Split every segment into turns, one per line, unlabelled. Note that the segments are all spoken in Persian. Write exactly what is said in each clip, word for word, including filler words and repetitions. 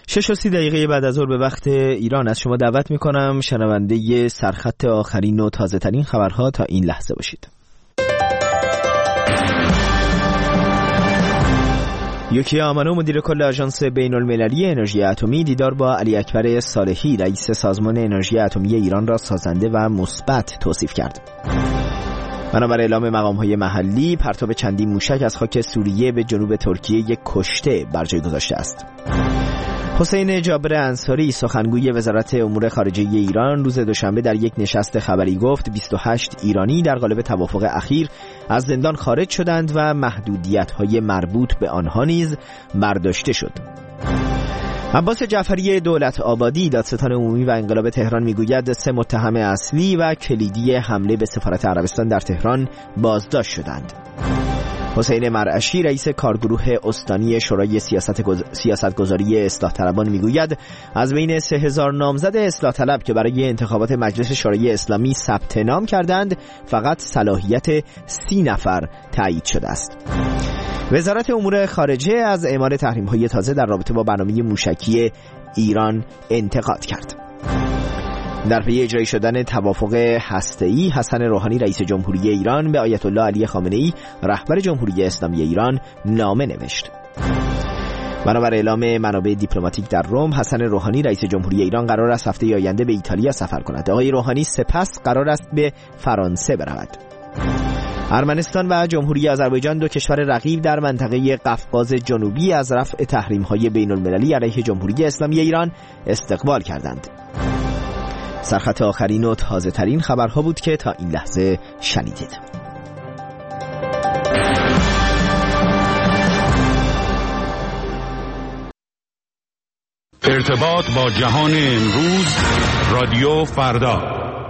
شش و سی دقیقه بعد از ظهر به وقت ایران از شما دعوت میکنم شنونده سرخط آخرین و تازه ترین خبرها تا این لحظه باشید. یوکیا آمانو مدیر کل آژانس بین المللی انرژی اتمی دیدار با علی اکبر صالحی رئیس سازمان انرژی اتمی ایران را سازنده و مثبت توصیف کرد. بنابر اعلام مقام‌های محلی پرتاب چندین موشک از خاک سوریه به جنوب ترکیه یک کشته بر جای گذاشته است. حسین جابر انصاری سخنگوی وزارت امور خارجه ایران روز دوشنبه در یک نشست خبری گفت بیست و هشت ایرانی در قالب توافق اخیر از زندان خارج شدند و محدودیت‌های مربوط به آنها نیز برداشته شد. عباس جعفری دولت آبادی دادستان عمومی و انقلاب تهران میگوید سه متهم اصلی و کلیدی حمله به سفارت عربستان در تهران بازداشت شدند. حسین مرعشی رئیس کارگروه استانی شورای سیاست گز... سیاستگذاری اصلاح طلبان میگوید از بین سه هزار نامزد اصلاح طلب که برای انتخابات مجلس شورای اسلامی ثبت نام کردند فقط صلاحیت سی نفر تایید شده است. وزارت امور خارجه از اعمال تحریم‌های تازه در رابطه با برنامه موشکی ایران انتقاد کرد. در پی اجرایی شدن توافق هسته‌ای حسن روحانی رئیس جمهوری ایران به آیت الله علی خامنه‌ای رهبر جمهوری اسلامی ایران نامه نوشت. بنابر اعلام منابع دیپلماتیک در روم حسن روحانی رئیس جمهوری ایران قرار است هفته آینده به ایتالیا سفر کند. آقای روحانی سپس قرار است به فرانسه برود. ارمنستان و جمهوری آذربایجان دو کشور رقیب در منطقه قفقاز جنوبی از رفع تحریم‌های بین‌المللی علیه جمهوری اسلامی ایران استقبال کردند. سرخط آخرین و تازه ترین خبرها بود که تا این لحظه شنیدید.
ارتباط با جهان امروز، رادیو فردا.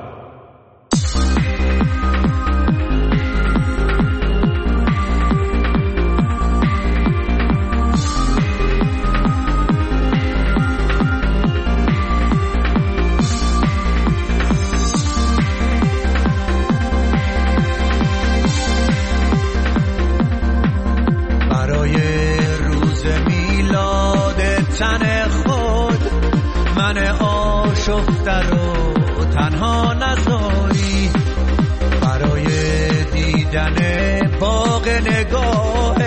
تن خود من آشفته رو تنها نذاری برای دیدن باغ نگاه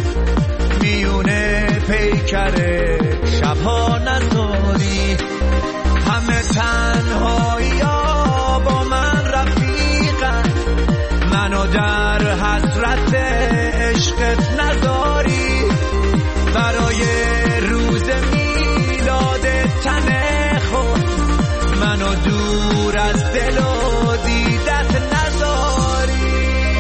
میونه پیکر شبها نذاری همه تنهایی ها با من رفیقن منو در حسرت عشقت نذاری برای روز میلاد تن خود منو دور از دل و دیدت نذاری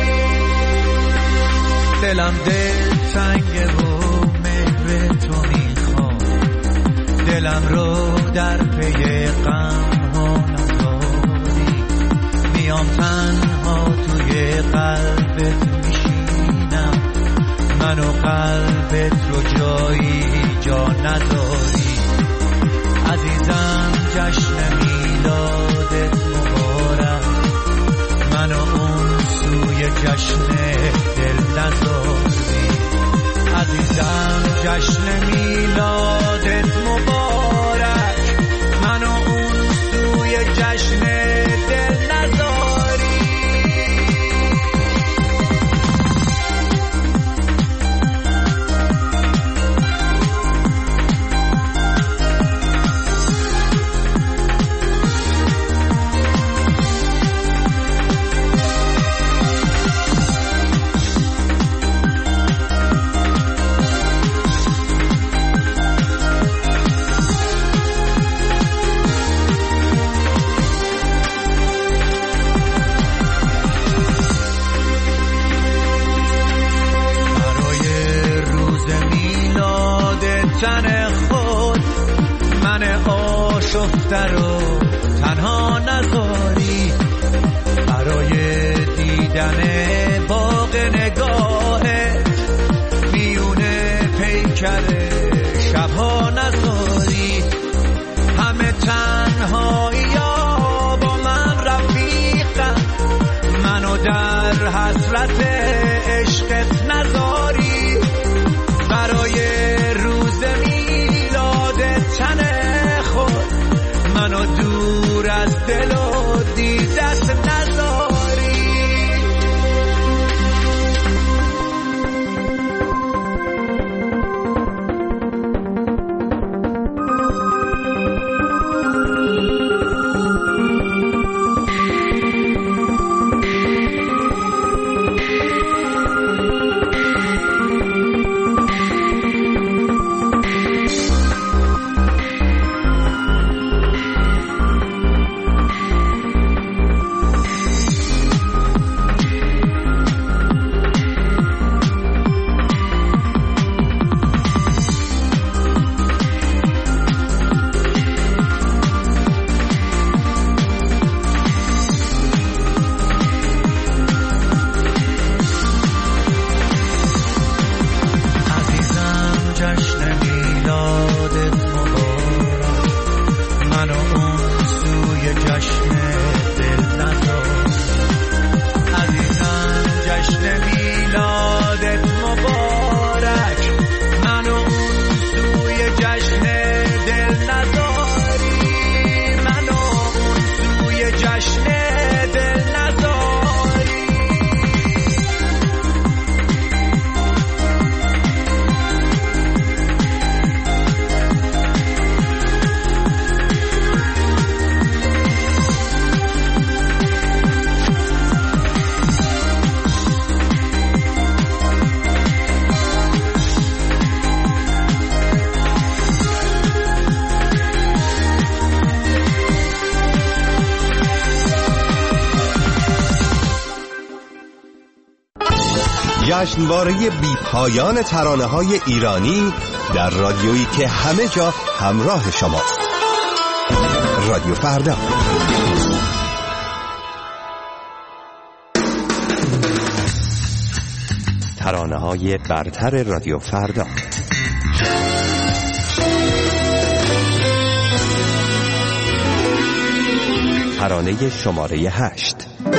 دلم دل تنگه و مهر تو میخوام دلم رو در پی غم ها نذاری میام تنها توی قلبت میشینم منو قلبت رو جایی جا نداری عزیزم جشن میلادت مبارک منو اون سوی جشن دل نذاری عزیزم جشن میلادت مبارک منو اون سوی جشن دل نذاری تن خود من آشفته رو تنها نذاری برای دیدن باغ نگاه میونه پیکر شبها نذاری همه تنهایی ها با من رفیقن منو در حسرت عشقت نذاری برای روز میلاد جشن دل نذاری، منو اون سوی جشن دل نذاری.
جشنواره بی پایان ترانه‌های ایرانی در رادیویی که همه جا همراه شماست. رادیو فردا. ترانه‌های برتر رادیو فردا. ترانه شماره هشت.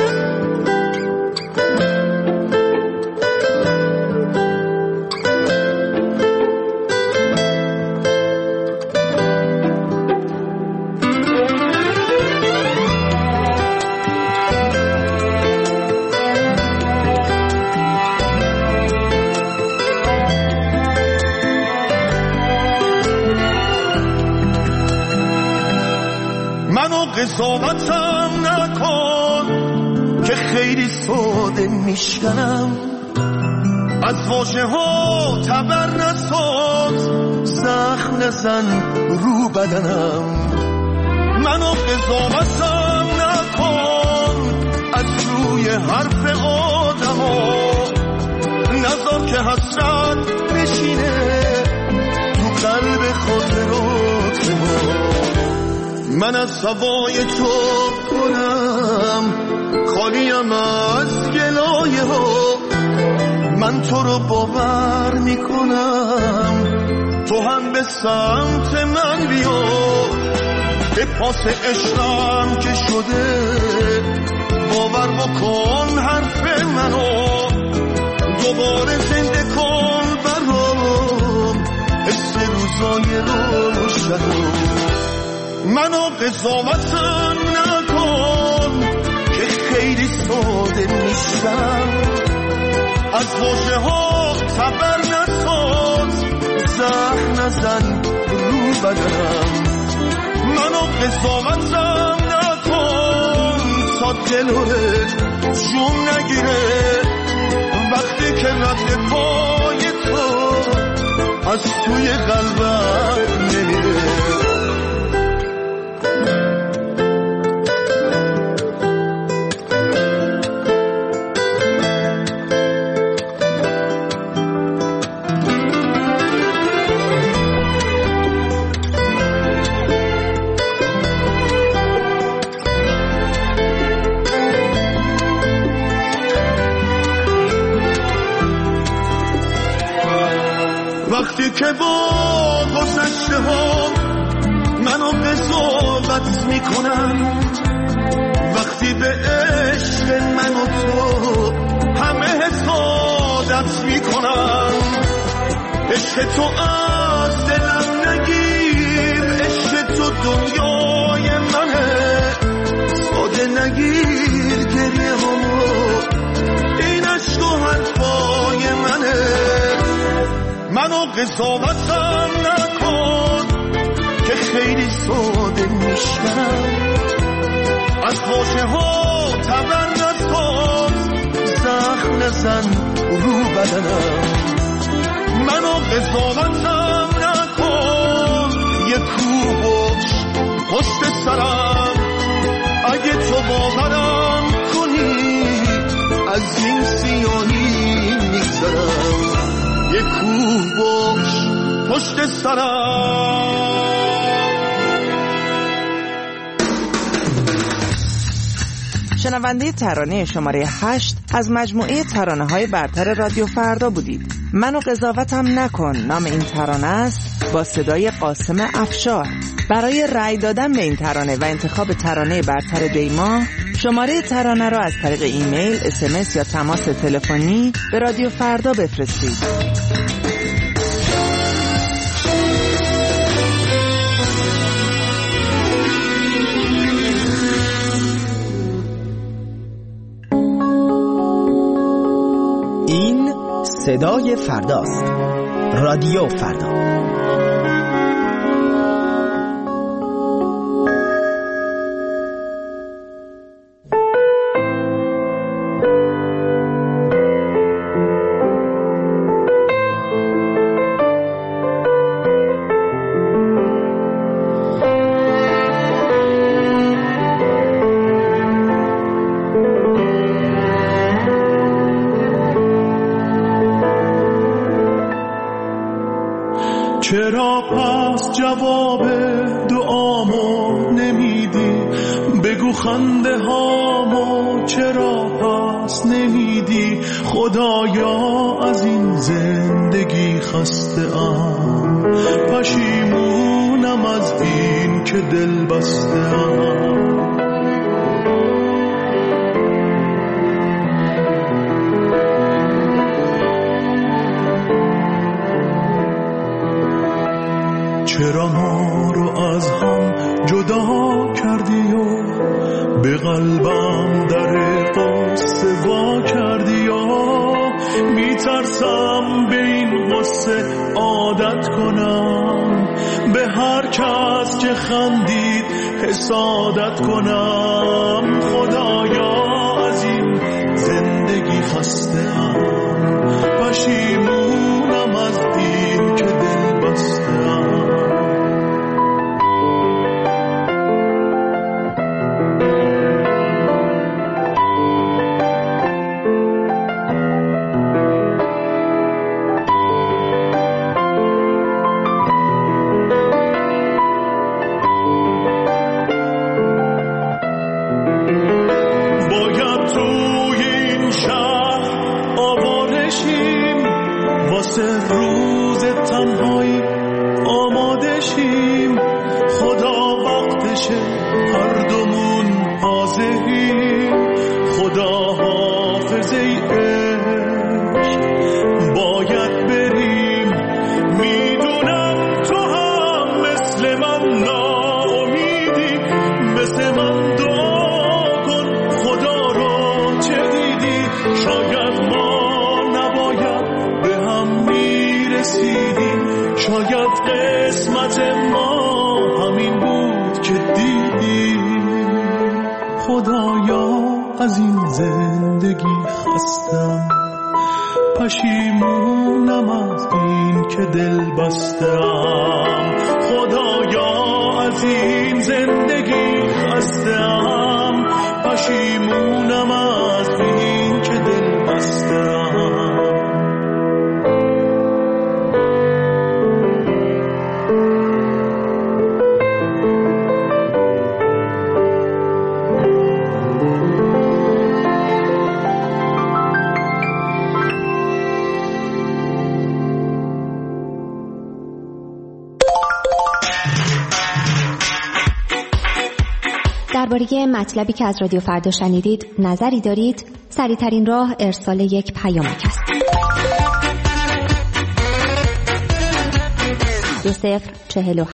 قضاوتم نکن که خیلی ساده میشکنم، از واژه ها تبر نساز، زخم نزن رو بدنم. منو قضاوتم نکن از روی حرف آدم ها، نذار که حسرت نشینه تو قلب خاطرات ما. من از هوای تو کنم خالیم از گلایه ها، من تو رو باور میکنم تو هم به سمت من بیا. به پاس عشقم که شده باور بکن حرف منو، دوباره زنده کن برام حس روزای روشنو. منو قضاوتم نکن که خیلی ساده میشم، از واژه ها تبر نساز، زخم نزن رو بدنم. منو قضاوتم نکن تا دلت جون نگیره وقتی که رد پای تو از توی قلبم نمیره. وقتی که با گذشته ها منو قضاوت میکنن، وقتی به عشق من و تو همه حسادت میکنن، عشق تو از دلم نگیر، عشق تو دنیای منه، ساده نگیر گریه همو، این عشق و حرفای منه. منو قضاوتم نکن که خیلی ساده میشم، از واژه ها تبر نساز، زخم نزن رو بدنم. منو قضاوتم نکن یه کوبش پشت سرم، اگه تو باورم کنی از این سیاهی میگذرم. یه کوه باش پشت سرم.
شنونده ترانه شماره هشت از مجموعه ترانه‌های برتر رادیو فردا بودید. منو قضاوتم نکن نام این ترانه است، با صدای قاسم افشار. برای رأی دادن به این ترانه و انتخاب ترانه برتر دیما، شماره ترانه را از طریق ایمیل، اس ام اس یا تماس تلفنی به رادیو فردا بفرستید.
صدای فرداست. رادیو فردا.
چرا پس جواب دعامو نمیدی؟ بگو خنده هامو چرا پس نمیدی؟ خدایا از این زندگی خسته ام، پشیمونم از این که دل بسته ام. چرا ما رو از هم جدا کردی و به قلبم در قصه وا کردی و میترسم به این قصه عادت کنم، به هر کس که خندید حسادت کنم. خدایا از این زندگی خسته ام، پشیمونم از این که دل بسته ام. شاید قسمت ما همین بود که دیدی. خدایا از این زندگی خستم، پشیمونم از این که دل بستم. خدایا از این زندگی خستم، پشیمونم از این که دل بستم.
درباره مطلبی که از رادیو فردا شنیدید نظری دارید؟ سریع‌ترین راه ارسال یک پیامک است. دو صفر چهل و